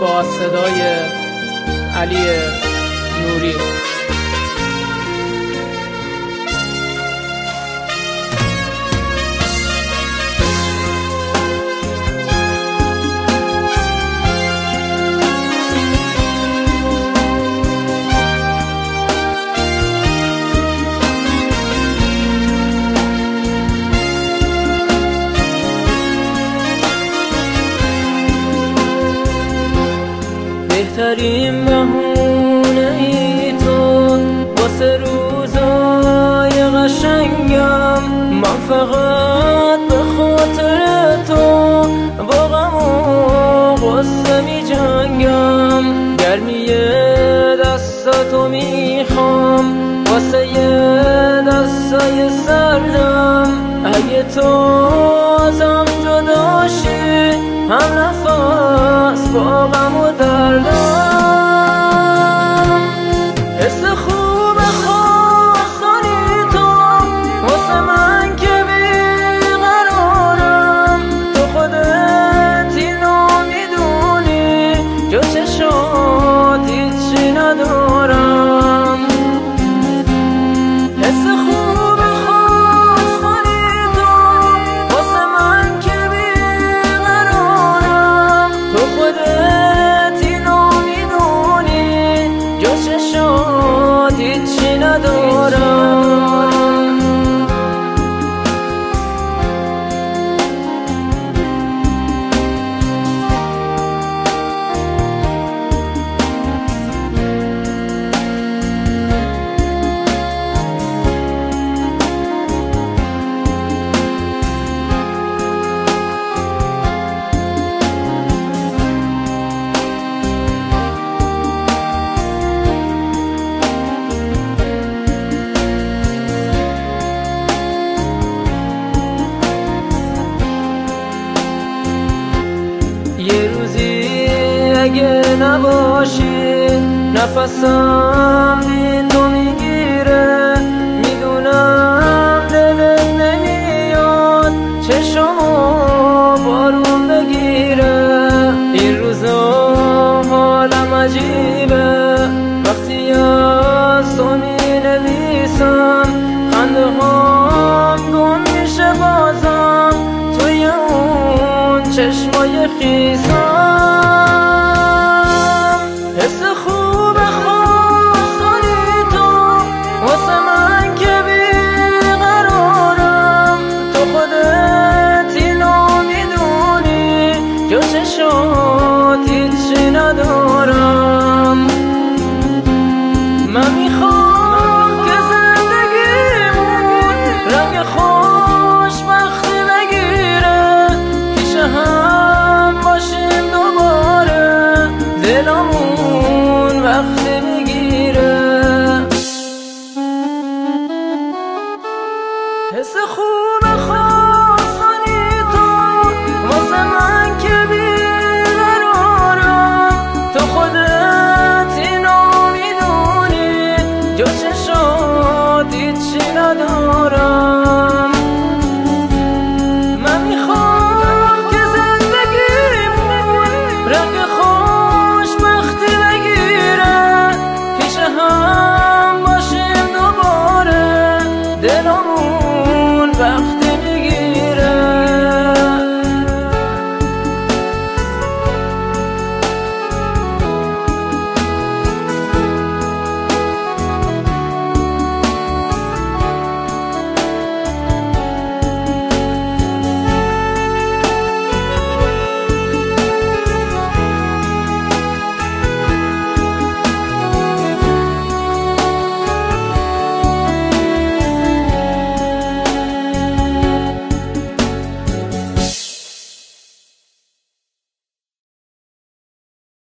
با صدای علی نوری. بهترین بهونه ای تو واسه روزای قشنگم، من فقط به خاطر تو با غم و غصه می جنگم. گرمی دستاتو میخوام واسه دستای سردم، اگه تو ازم جداشی هم نفس با غم و دردم. حس خوب خواستنی تو واسه من که بیقرارم، تو خودت اینو میدونی جز چشات هیچی ندارم. حس خوب خواستنی تو واسه من که بیقرارم، تو خودت اینو میدونی جز چشات هیچی ندارم. یه روزی اگه نباشی نفسم بی تو میگیره، میدونم دلت نمیاد چشمو بارون بگیره. این روزا حالم عجیبه وقتی از تو مینویسم، خنده هام گم میشه بازم توی اون چشمای خیسم.